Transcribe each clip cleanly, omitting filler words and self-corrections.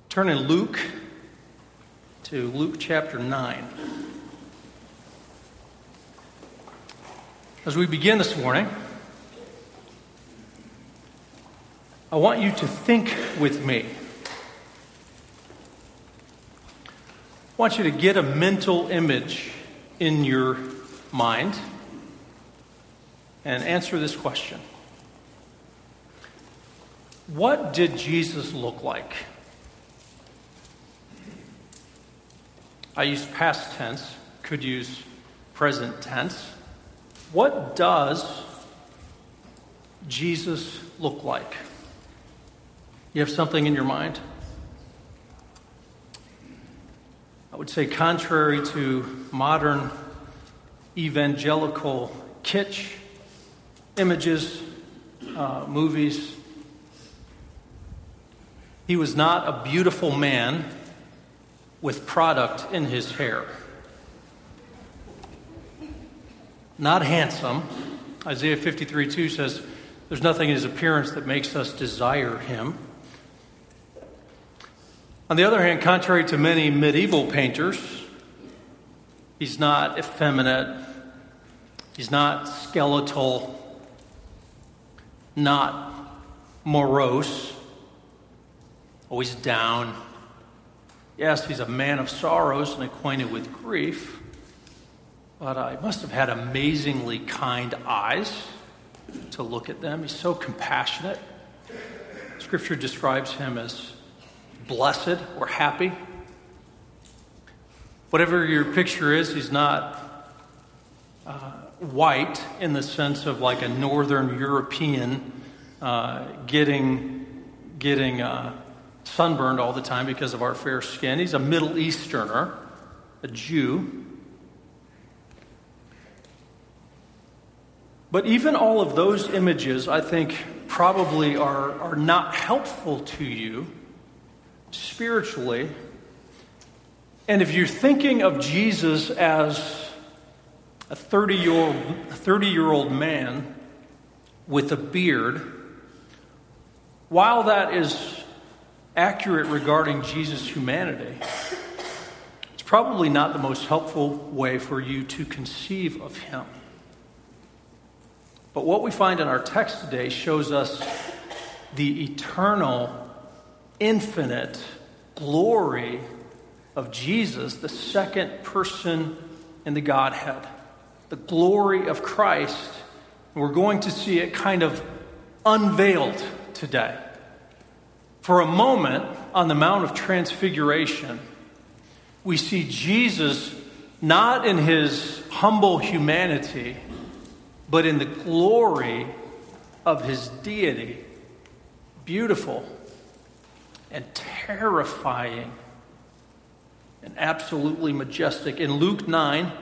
Turn in Luke to Luke chapter 9. As we begin this morning, I want you to think with me. I want you to get a mental image in your mind and answer this question. What did Jesus look like? I used past tense, could use present tense. What does Jesus look like? You have something in your mind? I would say, contrary to modern evangelical kitsch images, movies, he was not a beautiful man with product in his hair. Not handsome. Isaiah 53:2 says, there's nothing in his appearance that makes us desire him. On the other hand, contrary to many medieval painters, he's not effeminate, he's not skeletal, not morose, always down. Yes, he's a man of sorrows and acquainted with grief, but he must have had amazingly kind eyes to look at them. He's so compassionate. Scripture describes him as blessed or happy. Whatever your picture is, he's not white in the sense of like a northern European getting sunburned all the time because of our fair skin. He's a Middle Easterner, a Jew. But even all of those images, I think, probably are not helpful to you spiritually. And if you're thinking of Jesus as a 30-year-old man with a beard, while that is accurate regarding Jesus' humanity, it's probably not the most helpful way for you to conceive of him. But what we find in our text today shows us the eternal, infinite glory of Jesus, the second person in the Godhead, the glory of Christ. And we're going to see it kind of unveiled today. For a moment, on the Mount of Transfiguration, we see Jesus not in his humble humanity, but in the glory of his deity. Beautiful and terrifying and absolutely majestic. In Luke 9,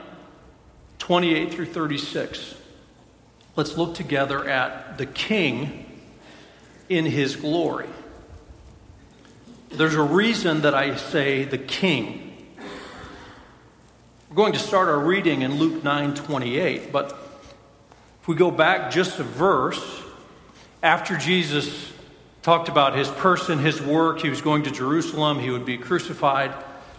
28 through 36, let's look together at the King in his glory. There's a reason that I say the King. We're going to start our reading in Luke 9:28, but if we go back just a verse, after Jesus talked about his person, his work, he was going to Jerusalem, he would be crucified.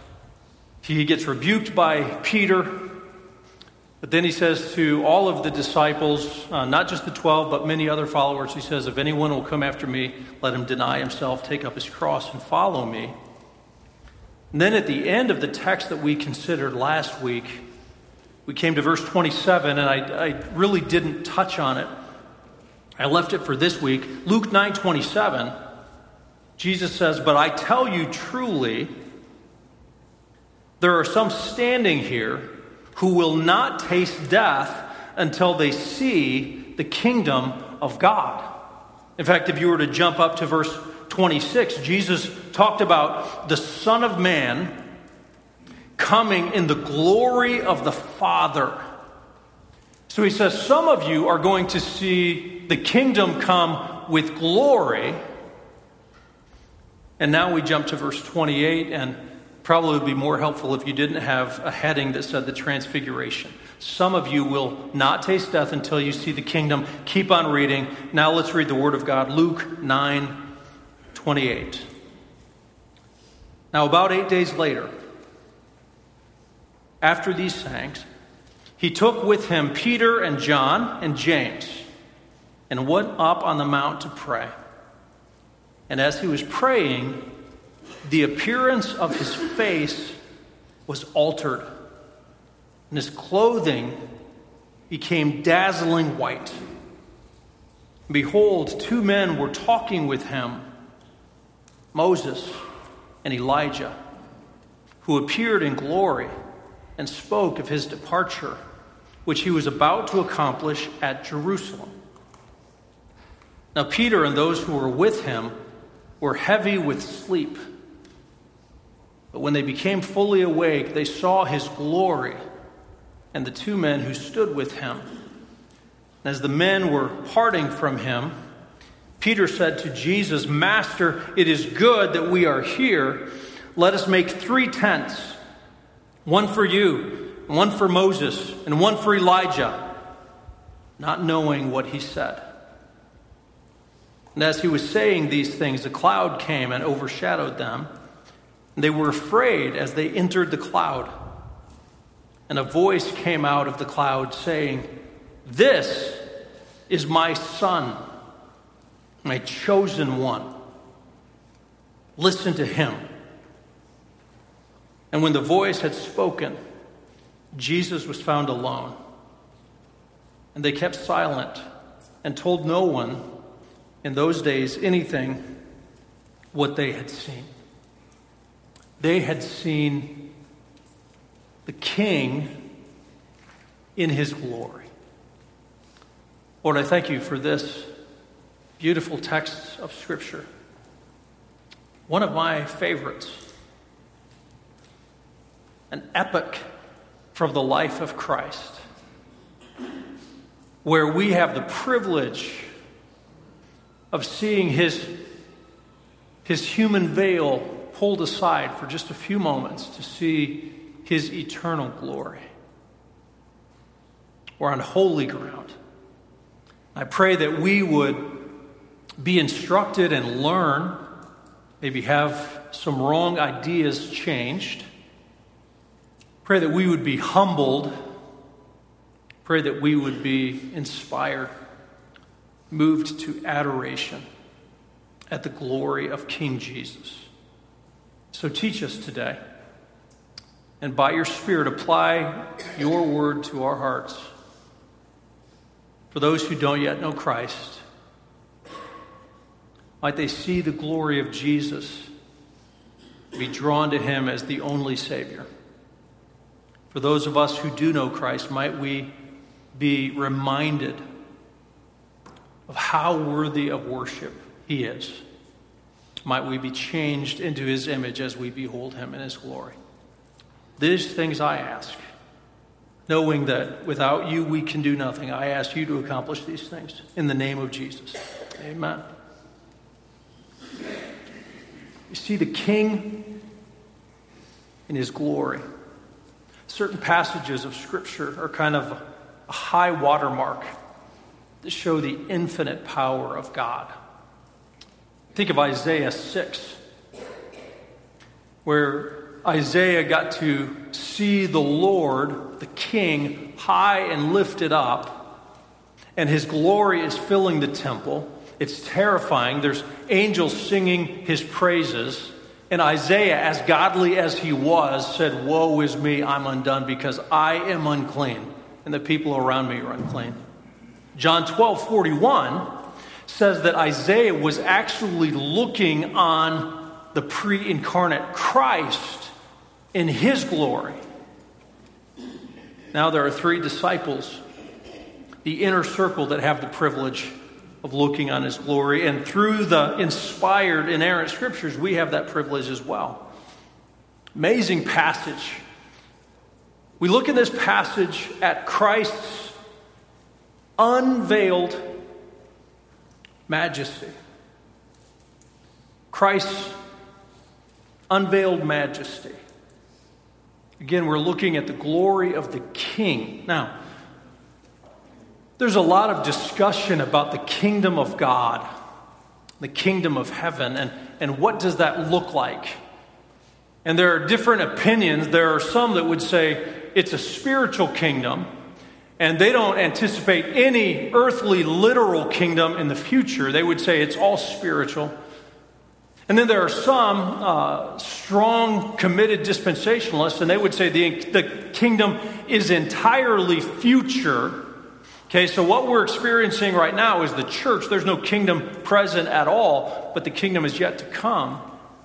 He gets rebuked by Peter, but then he says to all of the disciples, not just the 12, but many other followers, he says, if anyone will come after me, let him deny himself, take up his cross, and follow me. And then at the end of the text that we considered last week, we came to verse 27, and I really didn't touch on it. I left it for this week. Luke 9:27, Jesus says, but I tell you truly, there are some standing here who will not taste death until they see the kingdom of God. In fact, if you were to jump up to verse 26, Jesus talked about the Son of Man coming in the glory of the Father. So he says, some of you are going to see the kingdom come with glory. And now we jump to verse 28, and probably would be more helpful if you didn't have a heading that said the Transfiguration. Some of you will not taste death until you see the kingdom. Keep on reading. Now let's read the Word of God. Luke 9:28. Now, about 8 days later, after these sayings, he took with him Peter and John and James and went up on the mount to pray. And as he was praying, the appearance of his face was altered, and his clothing became dazzling white. Behold, 2 men were talking with him, Moses and Elijah, who appeared in glory and spoke of his departure, which he was about to accomplish at Jerusalem. Now Peter and those who were with him were heavy with sleep. But when they became fully awake, they saw his glory and the 2 men who stood with him. As the men were parting from him, Peter said to Jesus, "Master, it is good that we are here. Let us make 3 tents, one for you, and one for Moses, and one for Elijah," not knowing what he said. And as he was saying these things, a cloud came and overshadowed them. And they were afraid as they entered the cloud. And a voice came out of the cloud saying, "This is my Son, my chosen one. Listen to him." And when the voice had spoken, Jesus was found alone. And they kept silent and told no one in those days anything what they had seen. They had seen the King in his glory. Lord, I thank you for this beautiful text of Scripture. One of my favorites. An epic from the life of Christ, where we have the privilege of seeing his human veil pulled aside for just a few moments to see his eternal glory. We're on holy ground. I pray that we would be instructed and learn, maybe have some wrong ideas changed. Pray that we would be humbled. Pray that we would be inspired, moved to adoration at the glory of King Jesus. So teach us today, and by your Spirit apply your word to our hearts. For those who don't yet know Christ, might they see the glory of Jesus, be drawn to him as the only Savior. For those of us who do know Christ, might we be reminded of how worthy of worship he is. Might we be changed into his image as we behold him in his glory. These things I ask, knowing that without you we can do nothing. I ask you to accomplish these things in the name of Jesus. Amen. You see the King in his glory. Certain passages of Scripture are kind of a high watermark that show the infinite power of God. Think of Isaiah 6, where Isaiah got to see the Lord, the King, high and lifted up, and his glory is filling the temple. It's terrifying. There's angels singing his praises. And Isaiah, as godly as he was, said, "Woe is me, I'm undone, because I am unclean, and the people around me are unclean." John 12:41 says that Isaiah was actually looking on the pre-incarnate Christ in his glory. Now there are 3 disciples, the inner circle, that have the privilege of looking on his glory. And through the inspired, inerrant Scriptures, we have that privilege as well. Amazing passage. We look in this passage at Christ's unveiled majesty. Christ's unveiled majesty. Again, we're looking at the glory of the King. Now, there's a lot of discussion about the kingdom of God, the kingdom of heaven, and what does that look like? And there are different opinions. There are some that would say it's a spiritual kingdom, and they don't anticipate any earthly, literal kingdom in the future. They would say it's all spiritual. And then there are some strong, committed dispensationalists, and they would say the kingdom is entirely future. Okay, so what we're experiencing right now is the church. There's no kingdom present at all, but the kingdom is yet to come.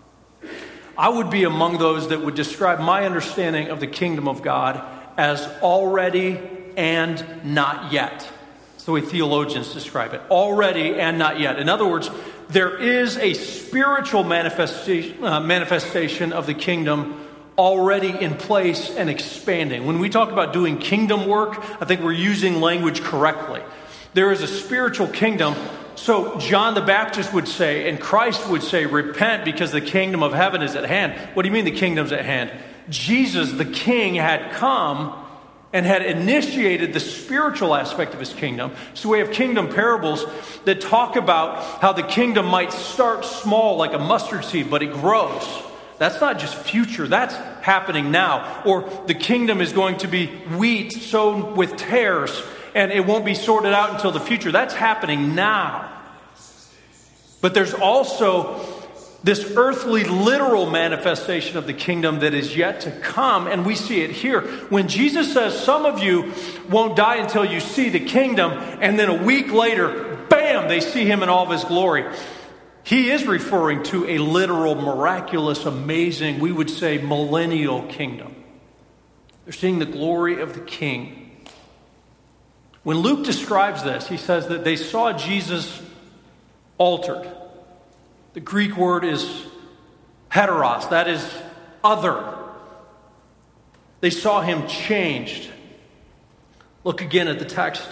I would be among those that would describe my understanding of the kingdom of God as already and not yet. That's the way theologians describe it. Already and not yet. In other words, there is a spiritual manifestation of the kingdom already in place and expanding. When we talk about doing kingdom work, I think we're using language correctly. There is a spiritual kingdom. So John the Baptist would say, and Christ would say, repent because the kingdom of heaven is at hand. What do you mean the kingdom's at hand? Jesus, the king, had come and had initiated the spiritual aspect of his kingdom. So we have kingdom parables that talk about how the kingdom might start small like a mustard seed, but it grows. That's not just future, that's happening now. Or the kingdom is going to be wheat sown with tares, and it won't be sorted out until the future. That's happening now. But there's also this earthly, literal manifestation of the kingdom that is yet to come, and we see it here. When Jesus says, some of you won't die until you see the kingdom, and then a week later, bam, they see him in all of his glory. He is referring to a literal, miraculous, amazing, we would say millennial kingdom. They're seeing the glory of the King. When Luke describes this, he says that they saw Jesus altered. The Greek word is heteros, that is other. They saw him changed. Look again at the text.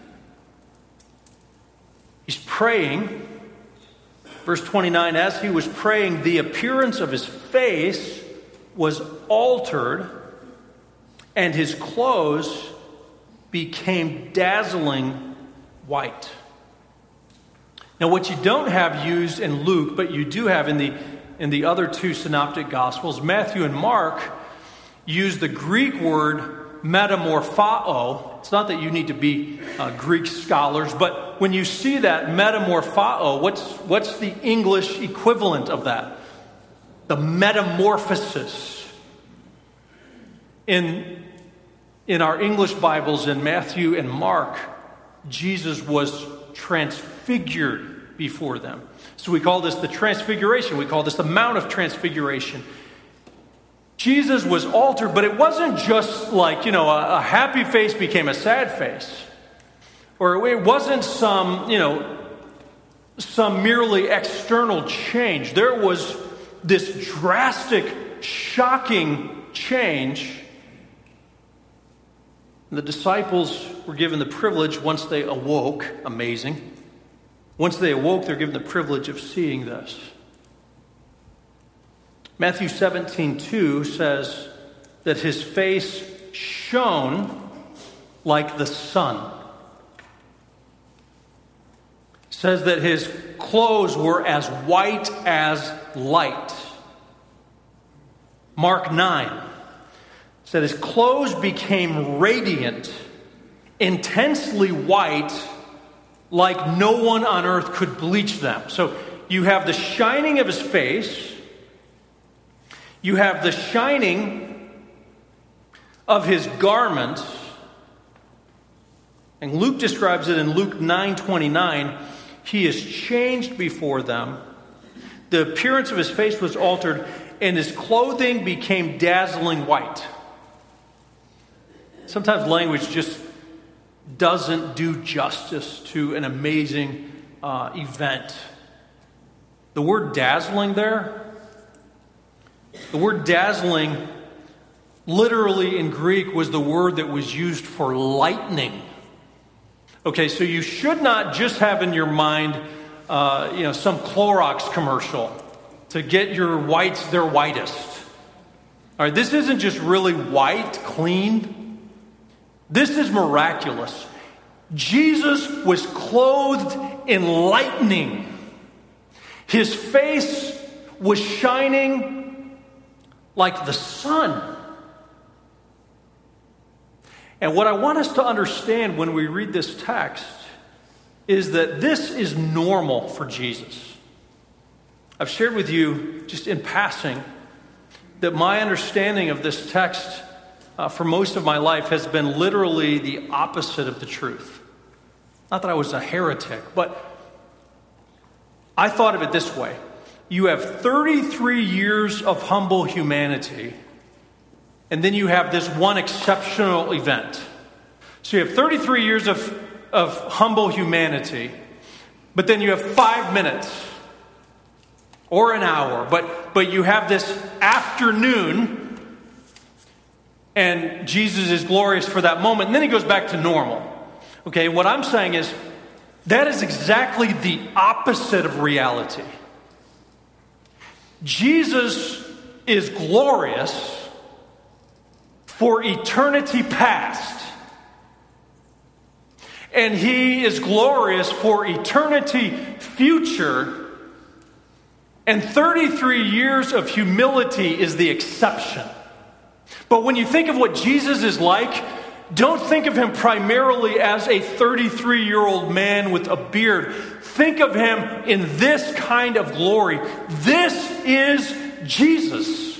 He's praying. Verse 29, as he was praying, the appearance of his face was altered, and his clothes became dazzling white. Now, what you don't have used in Luke, but you do have in the other two synoptic gospels, Matthew and Mark, use the Greek word metamorphao. It's not that you need to be Greek scholars, but when you see that metamorphao, what's the English equivalent of that? The metamorphosis. In our English Bibles, in Matthew and Mark, Jesus was transfigured before them. So we call this the transfiguration. We call this the Mount of Transfiguration. Jesus was altered, but it wasn't just like, a happy face became a sad face. Or it wasn't some merely external change. There was this drastic, shocking change. The disciples were given the privilege once they awoke, amazing. Once they awoke, they're given the privilege of seeing this. Matthew 17:2 says that his face shone like the sun. It says that his clothes were as white as light. Mark 9 said his clothes became radiant, intensely white, like no one on earth could bleach them. So you have the shining of his face. You have the shining of his garments. And Luke describes it in Luke 9:29. He is changed before them. The appearance of his face was altered, and his clothing became dazzling white. Sometimes language just doesn't do justice to an amazing event. The word dazzling there, the word dazzling literally in Greek was the word that was used for lightning. Okay, so you should not just have in your mind, some Clorox commercial to get your whites their whitest. All right, this isn't just really white, clean. This is miraculous. Jesus was clothed in lightning. His face was shining like the sun. And what I want us to understand when we read this text is that this is normal for Jesus. I've shared with you, just in passing, that my understanding of this text for most of my life has been literally the opposite of the truth. Not that I was a heretic, but I thought of it this way. You have 33 years of humble humanity, and then you have this one exceptional event. So you have 33 years of humble humanity, but then you have 5 minutes or an hour, but you have this afternoon, and Jesus is glorious for that moment, and then he goes back to normal. Okay, what I'm saying is that is exactly the opposite of reality. Jesus is glorious for eternity past. And he is glorious for eternity future. And 33 years of humility is the exception. But when you think of what Jesus is like, don't think of him primarily as a 33-year-old man with a beard. Think of him in this kind of glory. This is Jesus.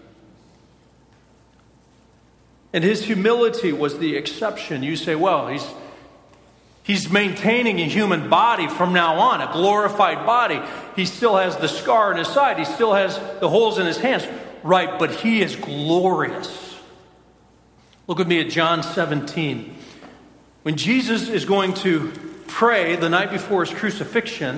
And his humility was the exception. You say, well, he's maintaining a human body from now on, a glorified body. He still has the scar in his side. He still has the holes in his hands. Right, but he is glorious. Look with me at John 17. When Jesus is going to pray the night before his crucifixion,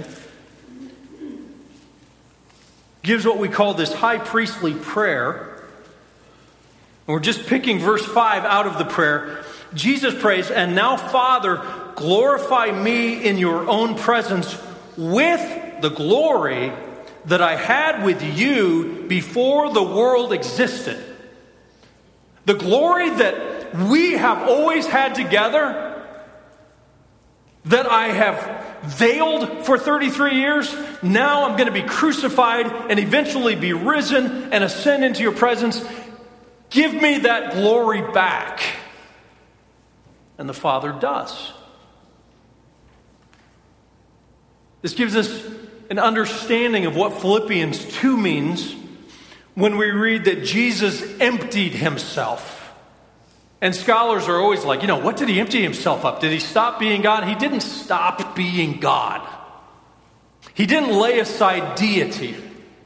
gives what we call this high priestly prayer. And we're just picking verse 5 out of the prayer. Jesus prays, "And now, Father, glorify me in your own presence with the glory that I had with you before the world existed." The glory that we have always had together, that I have veiled for 33 years, now I'm going to be crucified and eventually be risen and ascend into your presence. Give me that glory back. And the Father does. This gives us an understanding of what Philippians 2 means when we read that Jesus emptied himself. And scholars are always like, what did he empty himself up? Did he stop being God? He didn't stop being God. He didn't lay aside deity.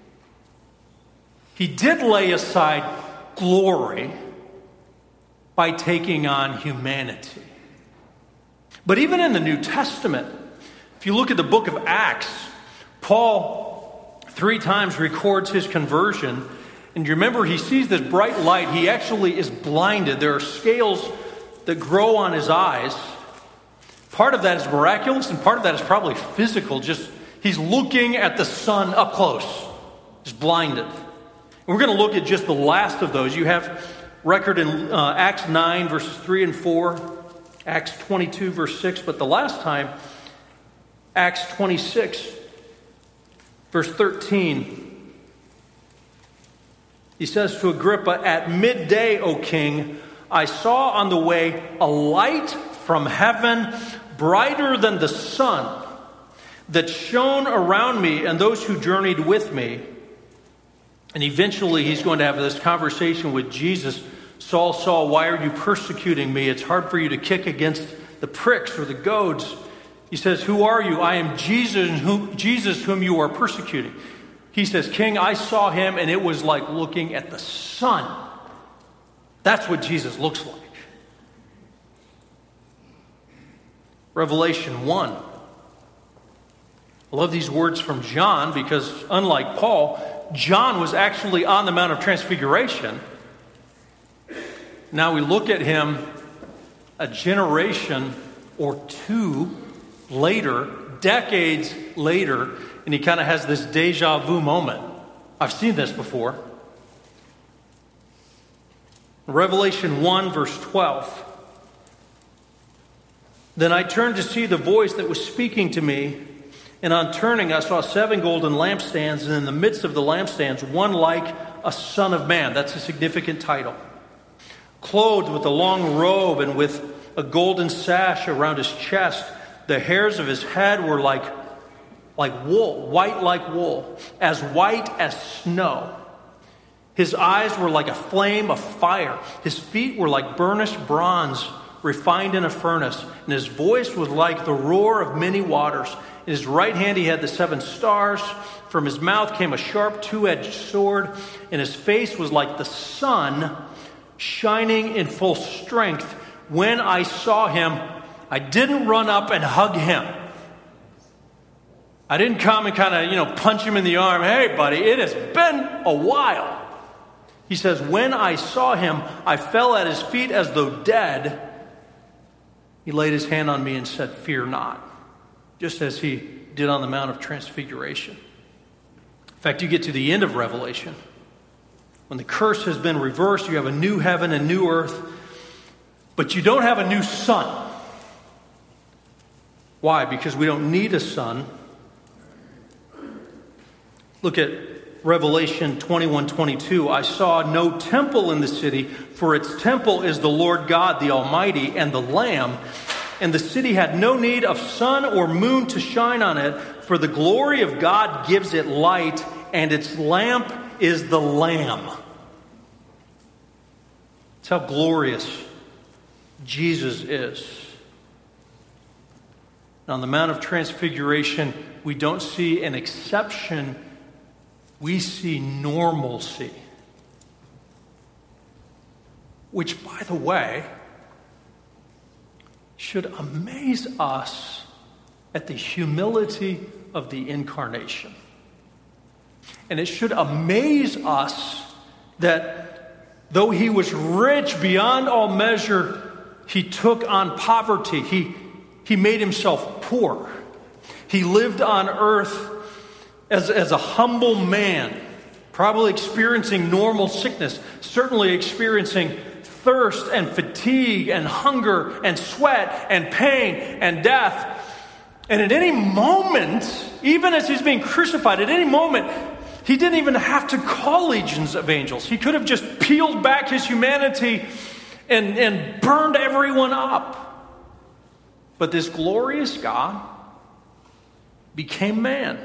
He did lay aside glory by taking on humanity. But even in the New Testament, if you look at the book of Acts, Paul 3 times records his conversion. And you remember, he sees this bright light. He actually is blinded. There are scales that grow on his eyes. Part of that is miraculous, and part of that is probably physical. Just he's looking at the sun up close. He's blinded. And we're going to look at just the last of those. You have record in Acts 9, verses 3 and 4, Acts 22, verse 6. But the last time, Acts 26, verse 13. He says to Agrippa, "At midday, O king, I saw on the way a light from heaven, brighter than the sun, that shone around me and those who journeyed with me." And eventually he's going to have this conversation with Jesus. "Saul, Saul, why are you persecuting me? It's hard for you to kick against the pricks or the goads." He says, "Who are you?" "I am Jesus whom you are persecuting." He says, "King, I saw him, and it was like looking at the sun." That's what Jesus looks like. Revelation 1. I love these words from John because, unlike Paul, John was actually on the Mount of Transfiguration. Now we look at him a generation or two later, decades later, and he kind of has this deja vu moment. I've seen this before. Revelation 1, verse 12. "Then I turned to see the voice that was speaking to me, and on turning I saw 7 golden lampstands, and in the midst of the lampstands one like a son of man. That's a significant title. Clothed with a long robe and with a golden sash around his chest, the hairs of his head were like wool, white like wool, as white as snow. His eyes were like a flame of fire. His feet were like burnished bronze refined in a furnace. And his voice was like the roar of many waters. In his right hand he had the 7 stars. From his mouth came a sharp 2-edged sword. And his face was like the sun shining in full strength. When I saw him, I didn't run up and hug him. I didn't come and kind of, punch him in the arm. Hey, buddy, it has been a while. He says, when I saw him, I fell at his feet as though dead. He laid his hand on me and said, fear not, just as he did on the Mount of Transfiguration. In fact, you get to the end of Revelation. When the curse has been reversed, you have a new heaven and new earth, but you don't have a new sun. Why? Because we don't need a sun. Look at Revelation 21:22. I saw no temple in the city, for its temple is the Lord God, the Almighty, and the Lamb. And the city had no need of sun or moon to shine on it, for the glory of God gives it light, and its lamp is the Lamb. That's how glorious Jesus is. And on the Mount of Transfiguration, we don't see an exception. We see normalcy. Which, by the way, should amaze us at the humility of the incarnation. And it should amaze us that though he was rich beyond all measure, he took on poverty. He made himself poor. He lived on earth as a humble man, probably experiencing normal sickness, certainly experiencing thirst and fatigue and hunger and sweat and pain and death. And at any moment, even as he's being crucified, at any moment, he didn't even have to call legions of angels. He could have just peeled back his humanity and burned everyone up. But this glorious God became man.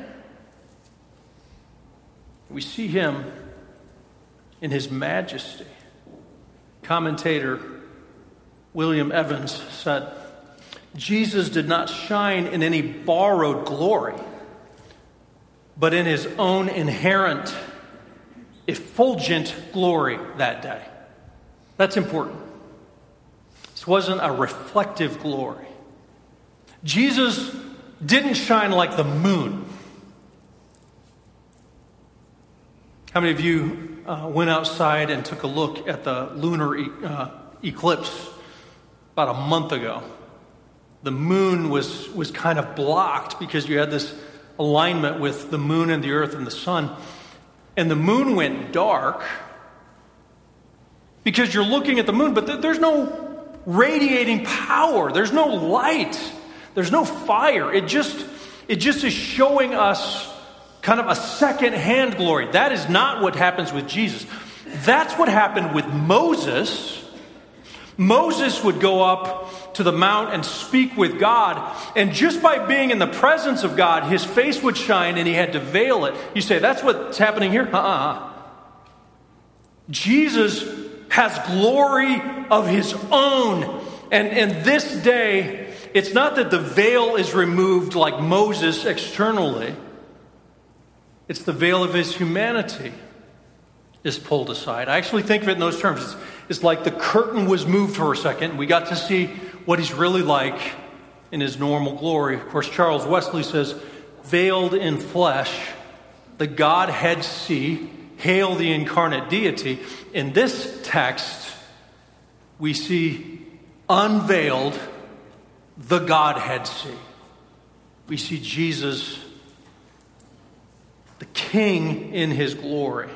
We see him in his majesty. Commentator William Evans said, Jesus did not shine in any borrowed glory, but in his own inherent, effulgent glory that day. That's important. This wasn't a reflective glory. Jesus didn't shine like the moon. How many of you went outside and took a look at the lunar eclipse about a month ago? The moon was kind of blocked because you had this alignment with the moon and the earth and the sun. And the moon went dark because you're looking at the moon, but there's no radiating power. There's no light. There's no fire. It just is showing us kind of a second-hand glory. That is not what happens with Jesus. That's what happened with Moses. Moses would go up to the mount and speak with God, and just by being in the presence of God, his face would shine and he had to veil it. You say, that's what's happening here? Jesus has glory of his own. And this day, it's not that the veil is removed like Moses externally. It's the veil of his humanity is pulled aside. I actually think of it in those terms. It's like the curtain was moved for a second. We got to see what he's really like in his normal glory. Of course, Charles Wesley says, veiled in flesh, the Godhead see, hail the incarnate deity. In this text, we see unveiled, the Godhead see. We see Jesus, the King, in his glory.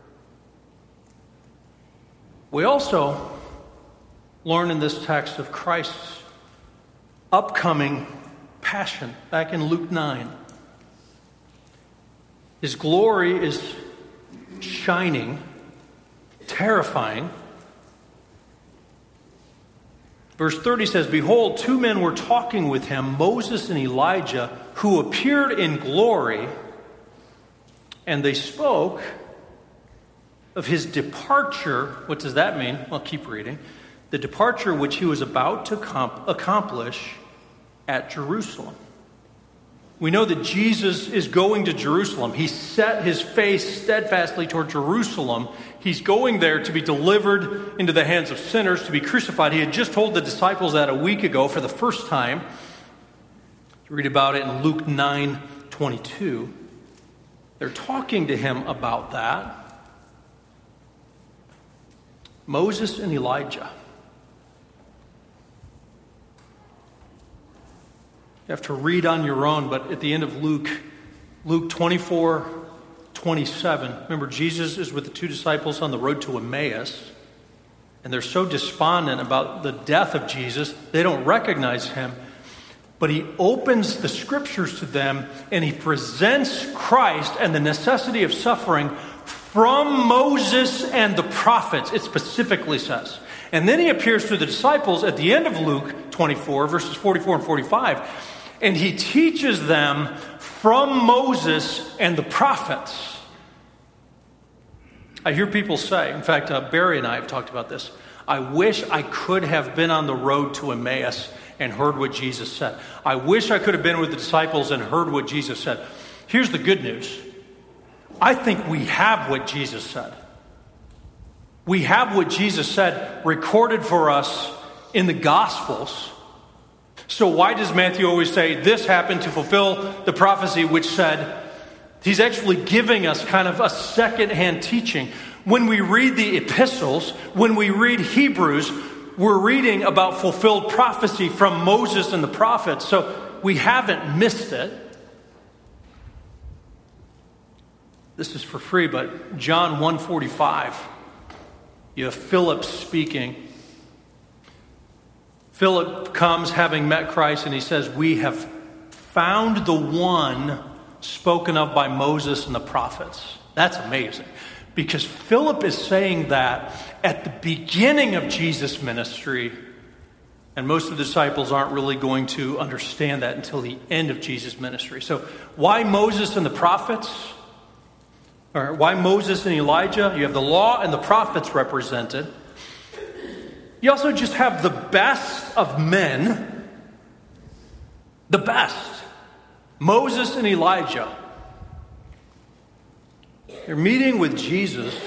We also learn in this text of Christ's upcoming passion, back in Luke 9. His glory is shining terrifying. Verse 30 says, "Behold, two men were talking with him, Moses and Elijah, who appeared in glory, and they spoke of his departure." What does that mean? Well, keep reading. "The departure which he was about to accomplish at Jerusalem." We know that Jesus is going to Jerusalem. He set his face steadfastly toward Jerusalem. He's going there to be delivered into the hands of sinners, to be crucified. He had just told the disciples that a week ago for the first time. You read about it in Luke 9:22. They're talking to him about that. Moses and Elijah. You have to read on your own, but at the end of Luke 24:27, remember Jesus is with the two disciples on the road to Emmaus, and they're so despondent about the death of Jesus, they don't recognize him. But he opens the scriptures to them, and he presents Christ and the necessity of suffering from Moses and the prophets, it specifically says. And then he appears to the disciples at the end of Luke 24, verses 44 and 45, and he teaches them from Moses and the prophets. I hear people say, in fact, Barry and I have talked about this, I wish I could have been on the road to Emmaus and heard what Jesus said. I wish I could have been with the disciples and heard what Jesus said. Here's the good news. I think we have what Jesus said. We have what Jesus said recorded for us in the Gospels. So why does Matthew always say this happened to fulfill the prophecy which said? He's actually giving us kind of a second-hand teaching. When we read the epistles, when we read Hebrews, we're reading about fulfilled prophecy from Moses and the prophets. So we haven't missed it. This is for free, but John 1:45. You have Philip speaking. Philip comes having met Christ, and he says, "We have found the one spoken of by Moses and the prophets." That's amazing, because Philip is saying that at the beginning of Jesus' ministry, and most of the disciples aren't really going to understand that until the end of Jesus' ministry. So why Moses and the prophets? Or why Moses and Elijah? You have the law and the prophets represented. You also just have the best of men. The best. Moses and Elijah. They're meeting with Jesus.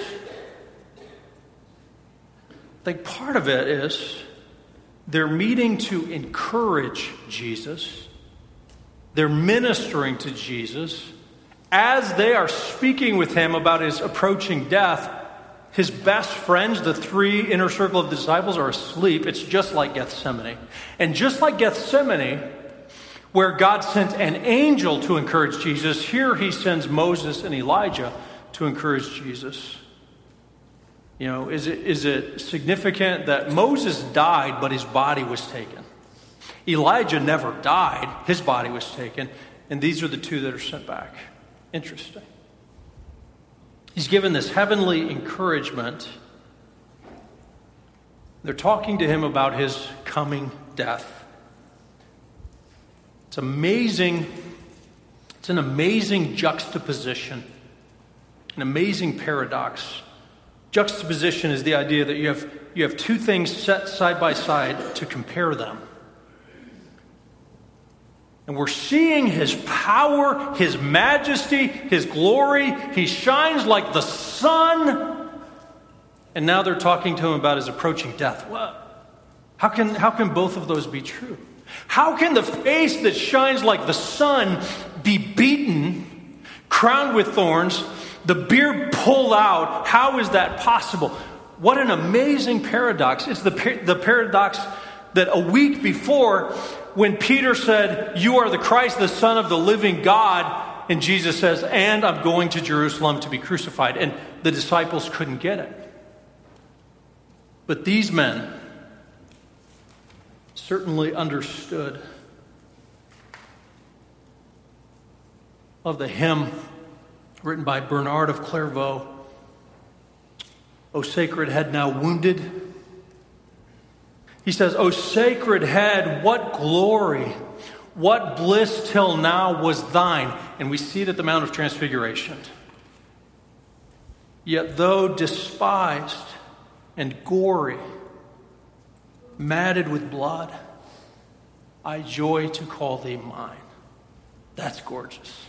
I think part of it is they're meeting to encourage Jesus. They're ministering to Jesus. As they are speaking with him about his approaching death, his best friends, the three inner circle of disciples, are asleep. It's just like Gethsemane. And just like Gethsemane, where God sent an angel to encourage Jesus, here he sends Moses and Elijah to encourage Jesus. You know, is it significant that Moses died, but his body was taken? Elijah never died. His body was taken. And these are the two that are sent back. Interesting. He's given this heavenly encouragement. They're talking to him about his coming death. It's amazing. It's an amazing juxtaposition, an amazing paradox. Juxtaposition is the idea that you have two things set side by side to compare them. And we're seeing his power, his majesty, his glory. He shines like the sun. And now they're talking to him about his approaching death. What? How can both of those be true? How can the face that shines like the sun be beaten, crowned with thorns, the beard pulled out? How is that possible? What an amazing paradox. It's the paradox that a week before, when Peter said, "You are the Christ, the Son of the living God," and Jesus says, "And I'm going to Jerusalem to be crucified." And the disciples couldn't get it. But these men certainly understood. Of the hymn written by Bernard of Clairvaux, O sacred head now wounded. He says, O sacred head, what glory, what bliss till now was thine. And we see it at the Mount of Transfiguration. Yet though despised and gory, matted with blood, I joy to call thee mine. That's gorgeous.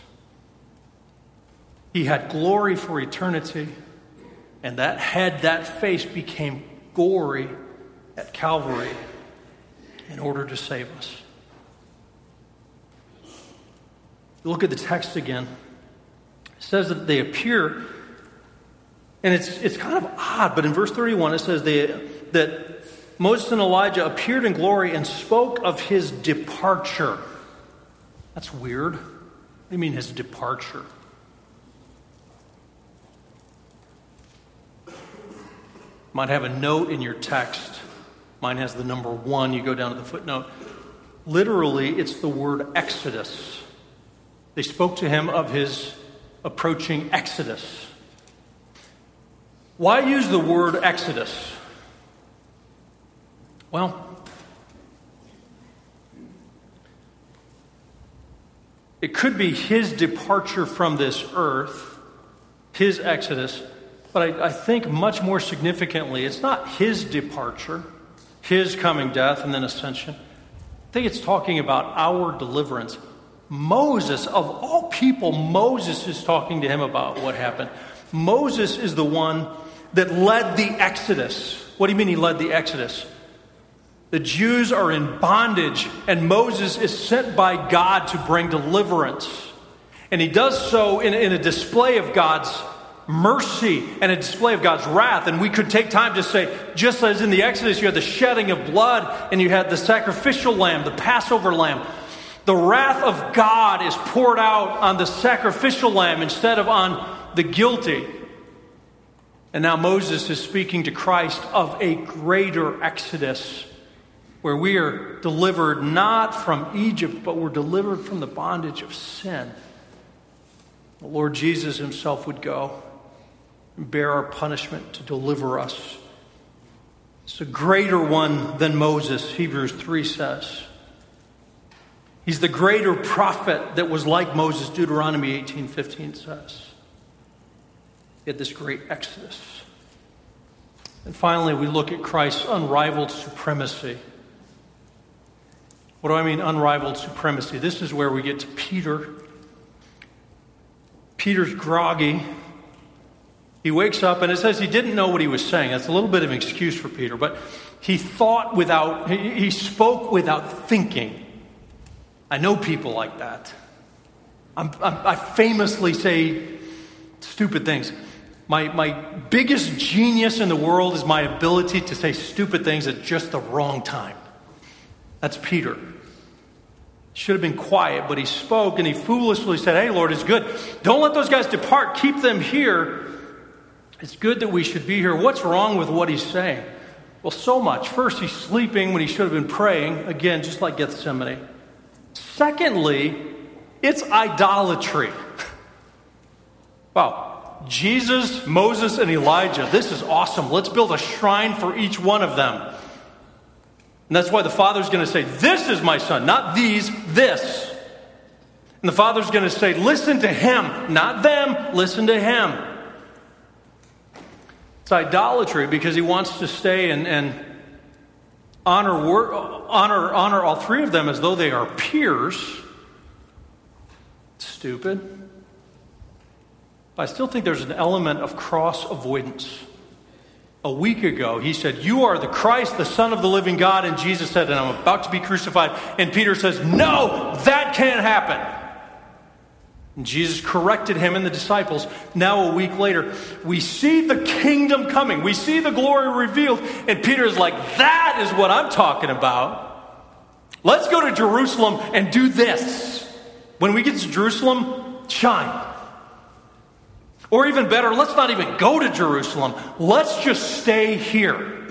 He had glory for eternity, and that head, that face became gory at Calvary in order to save us. Look at the text again. It says that they appear, and it's kind of odd, but in verse 31 it says that Moses and Elijah appeared in glory and spoke of his departure. That's weird. What do you mean his departure? Might have a note in your text. Mine has the number 1. You go down to the footnote. Literally, it's the word Exodus. They spoke to him of his approaching Exodus. Why use the word Exodus? Well, it could be his departure from this earth, his Exodus, but I think much more significantly, it's not his departure, his coming death and then ascension. I think it's talking about our deliverance. Moses, of all people, Moses is talking to him about what happened. Moses is the one that led the Exodus. What do you mean he led the Exodus? The Jews are in bondage, and Moses is sent by God to bring deliverance. And he does so in a display of God's mercy and a display of God's wrath. And we could take time to say, just as in the Exodus you had the shedding of blood and you had the sacrificial lamb, the Passover lamb, the wrath of God is poured out on the sacrificial lamb instead of on the guilty. And now Moses is speaking to Christ of a greater Exodus, where we are delivered not from Egypt, but we're delivered from the bondage of sin. The Lord Jesus himself would go and bear our punishment to deliver us. It's a greater one than Moses, Hebrews 3 says. He's the greater prophet that was like Moses, Deuteronomy 18:15 says. He had this great Exodus. And finally, we look at Christ's unrivaled supremacy. What do I mean, unrivaled supremacy? This is where we get to Peter. Peter's groggy. He wakes up, and it says he didn't know what he was saying. That's a little bit of an excuse for Peter, but he spoke without thinking. I know people like that. I famously say stupid things. My biggest genius in the world is my ability to say stupid things at just the wrong time. That's Peter. Should have been quiet, but he spoke and he foolishly said, "Hey, Lord, it's good. Don't let those guys depart. Keep them here. It's good that we should be here." What's wrong with what he's saying? Well, so much. First, he's sleeping when he should have been praying. Again, just like Gethsemane. Secondly, it's idolatry. Wow. Jesus, Moses, and Elijah. This is awesome. Let's build a shrine for each one of them. And that's why the Father's going to say, "This is my son," not these, this. And the Father's going to say, "Listen to him," not them, listen to him. It's idolatry because he wants to stay and honor all three of them as though they are peers. Stupid. I still think there's an element of cross avoidance. A week ago, he said, "You are the Christ, the Son of the living God." And Jesus said, "And I'm about to be crucified." And Peter says, "No, that can't happen." And Jesus corrected him and the disciples. Now, a week later, we see the kingdom coming. We see the glory revealed. And Peter is like, "That is what I'm talking about. Let's go to Jerusalem and do this. When we get to Jerusalem, shine." Or even better, let's not even go to Jerusalem. Let's just stay here.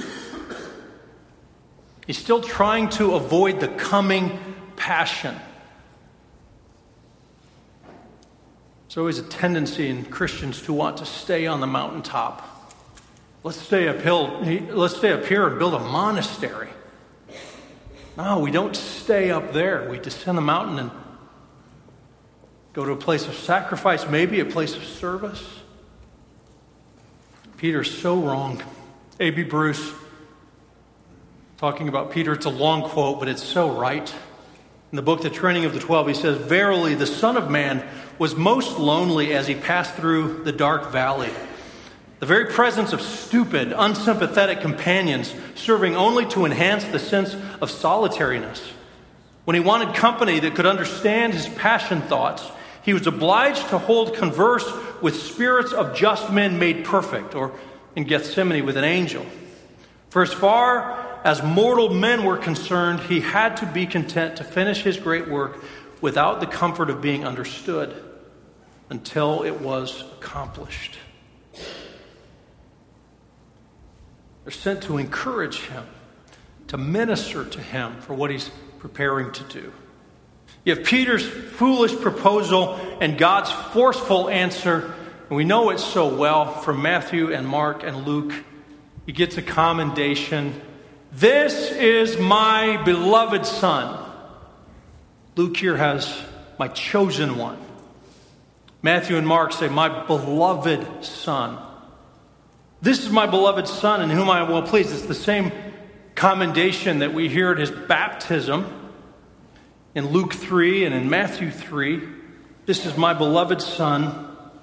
He's still trying to avoid the coming passion. There's always a tendency in Christians to want to stay on the mountaintop. let's stay up here and build a monastery. No, we don't stay up there. We descend the mountain and go to a place of sacrifice, maybe a place of service. Peter's so wrong. A.B. Bruce, talking about Peter, it's a long quote, but it's so right. In the book, The Training of the 12, he says, "Verily, the Son of Man was most lonely as he passed through the dark valley. The very presence of stupid, unsympathetic companions serving only to enhance the sense of solitariness. When he wanted company that could understand his passion thoughts, he was obliged to hold converse with spirits of just men made perfect," or in Gethsemane with an angel. "For as far as mortal men were concerned, he had to be content to finish his great work without the comfort of being understood until it was accomplished." They're sent to encourage him, to minister to him for what he's preparing to do. You have Peter's foolish proposal and God's forceful answer. And we know it so well from Matthew and Mark and Luke. He gets a commendation. "This is my beloved Son." Luke here has "my chosen one." Matthew and Mark say, "my beloved Son." This is my beloved Son in whom I am well pleased. It's the same commendation that we hear at his baptism in Luke 3 and in Matthew 3. This is my beloved Son.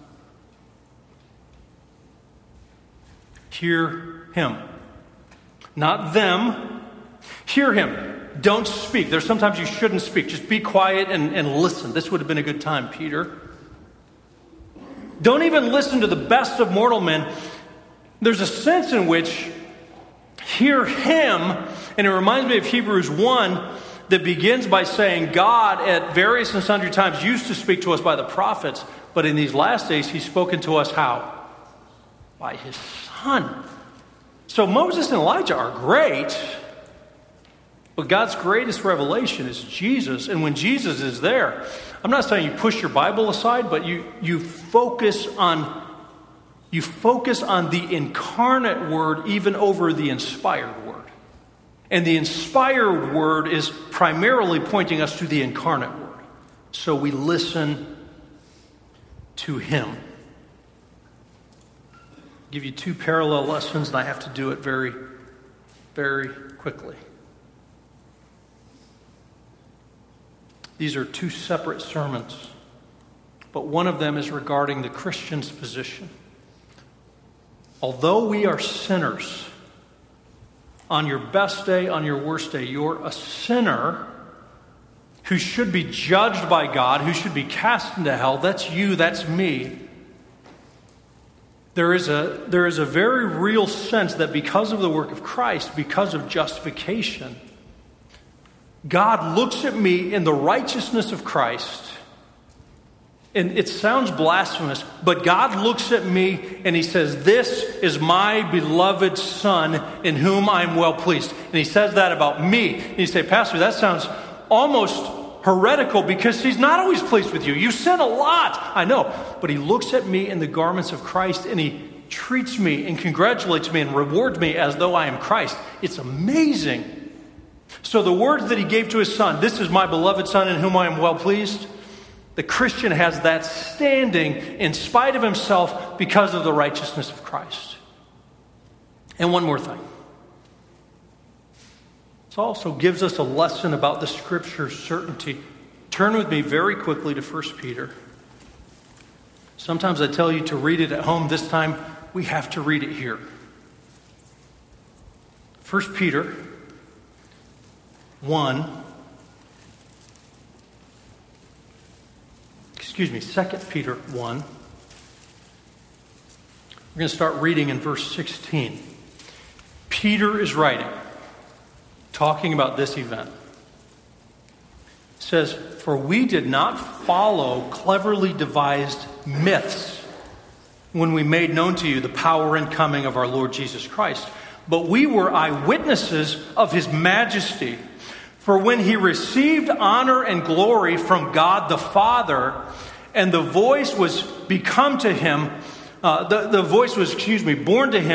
Hear him. Not them. Hear him. Don't speak. There's sometimes you shouldn't speak. Just be quiet and listen. This would have been a good time, Peter. Don't even listen to the best of mortal men. There's a sense in which hear him, and it reminds me of Hebrews 1 that begins by saying God at various and sundry times used to speak to us by the prophets, but in these last days he's spoken to us how? By his Son. So Moses and Elijah are great, but God's greatest revelation is Jesus. And when Jesus is there, I'm not saying you push your Bible aside, but you focus on the incarnate word even over the inspired word. And the inspired word is primarily pointing us to the incarnate word. So we listen to him. I'll give you two parallel lessons, and I have to do it very, very quickly. These are two separate sermons, but one of them is regarding the Christian's position. Although we are sinners, on your best day, on your worst day, you're a sinner who should be judged by God, who should be cast into hell. That's you, that's me. There is a very real sense that because of the work of Christ, because of justification, God looks at me in the righteousness of Christ. And it sounds blasphemous, but God looks at me and he says, "This is my beloved Son in whom I'm well pleased." And he says that about me. And you say, "Pastor, that sounds almost heretical because he's not always pleased with you. You sin a lot." I know, but he looks at me in the garments of Christ and he treats me and congratulates me and rewards me as though I am Christ. It's amazing. So the words that he gave to his Son, "This is my beloved Son in whom I am well pleased," the Christian has that standing in spite of himself because of the righteousness of Christ. And one more thing. This also gives us a lesson about the Scripture's certainty. Turn with me very quickly to 1 Peter. Sometimes I tell you to read it at home. This time we have to read it here. 1 Peter 1. 2 Peter 1. We're going to start reading in verse 16. Peter is writing, talking about this event. It says, "For we did not follow cleverly devised myths when we made known to you the power and coming of our Lord Jesus Christ, but we were eyewitnesses of his majesty. For when he received honor and glory from God the Father, and the voice was born to him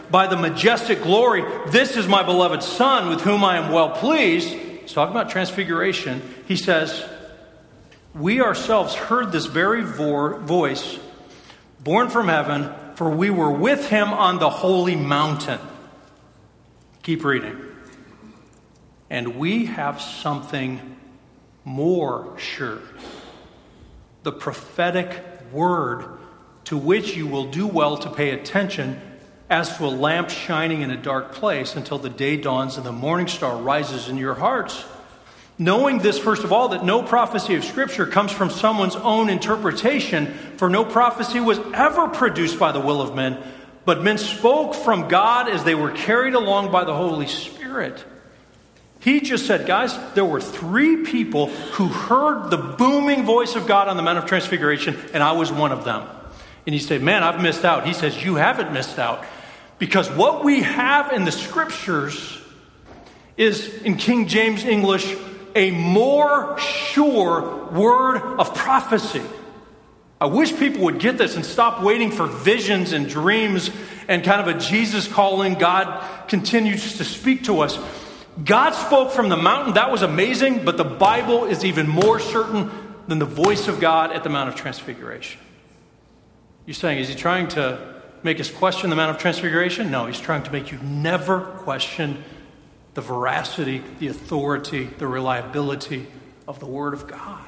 by the majestic glory, "This is my beloved Son with whom I am well pleased." He's talking about transfiguration. He says, "We ourselves heard this very voice born from heaven, for we were with him on the holy mountain." Keep reading. "And we have something more sure, the prophetic word, to which you will do well to pay attention as to a lamp shining in a dark place until the day dawns and the morning star rises in your hearts. Knowing this, first of all, that no prophecy of Scripture comes from someone's own interpretation, for no prophecy was ever produced by the will of men, but men spoke from God as they were carried along by the Holy Spirit." He just said, guys, there were 3 people who heard the booming voice of God on the Mount of Transfiguration, and I was one of them. And you say, "Man, I've missed out." He says, "You haven't missed out." Because what we have in the Scriptures is, in King James English, a more sure word of prophecy. I wish people would get this and stop waiting for visions and dreams and kind of a Jesus calling. God continues to speak to us. God spoke from the mountain. That was amazing, but the Bible is even more certain than the voice of God at the Mount of Transfiguration. You're saying, is he trying to make us question the Mount of Transfiguration? No, he's trying to make you never question the veracity, the authority, the reliability of the Word of God.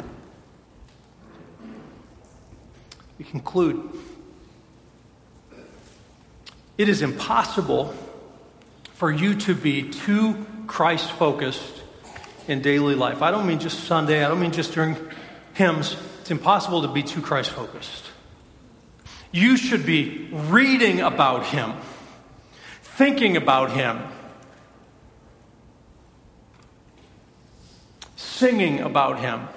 We conclude. It is impossible for you to be too Christ-focused in daily life. I don't mean just Sunday. I don't mean just during hymns. It's impossible to be too Christ-focused. You should be reading about him, thinking about him, singing about him,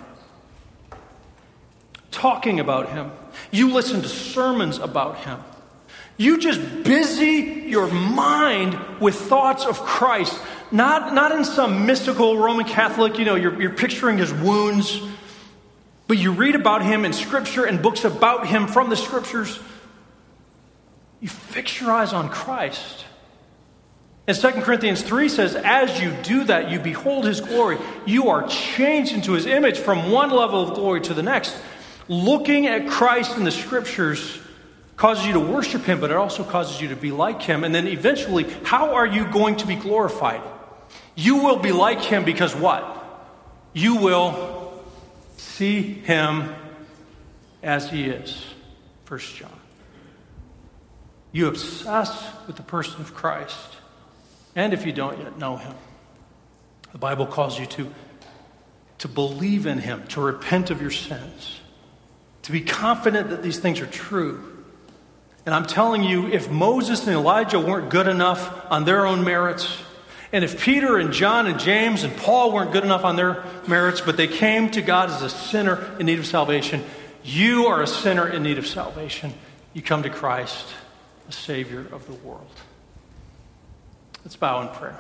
talking about him. You listen to sermons about him. You just busy your mind with thoughts of Christ. Not in some mystical Roman Catholic, you're picturing his wounds. But you read about him in Scripture and books about him from the Scriptures. You fix your eyes on Christ. And 2 Corinthians 3 says, as you do that, you behold his glory. You are changed into his image from one level of glory to the next. Looking at Christ in the Scriptures causes you to worship him, but it also causes you to be like him. And then eventually, how are you going to be glorified? You will be like him because what? You will see him as he is. 1 John. You obsess with the person of Christ. And if you don't yet know him, the Bible calls you to believe in him, to repent of your sins, to be confident that these things are true. And I'm telling you, if Moses and Elijah weren't good enough on their own merits, and if Peter and John and James and Paul weren't good enough on their merits, but they came to God as a sinner in need of salvation, you are a sinner in need of salvation. You come to Christ, the Savior of the world. Let's bow in prayer.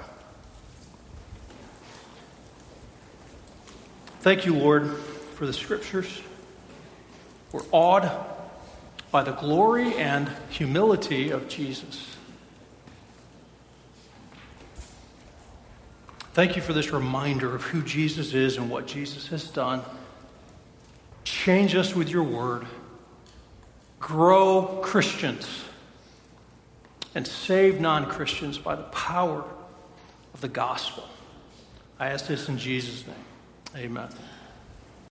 Thank you, Lord, for the Scriptures. We're awed by the glory and humility of Jesus. Thank you for this reminder of who Jesus is and what Jesus has done. Change us with your word. Grow Christians and save non-Christians by the power of the gospel. I ask this in Jesus' name. Amen.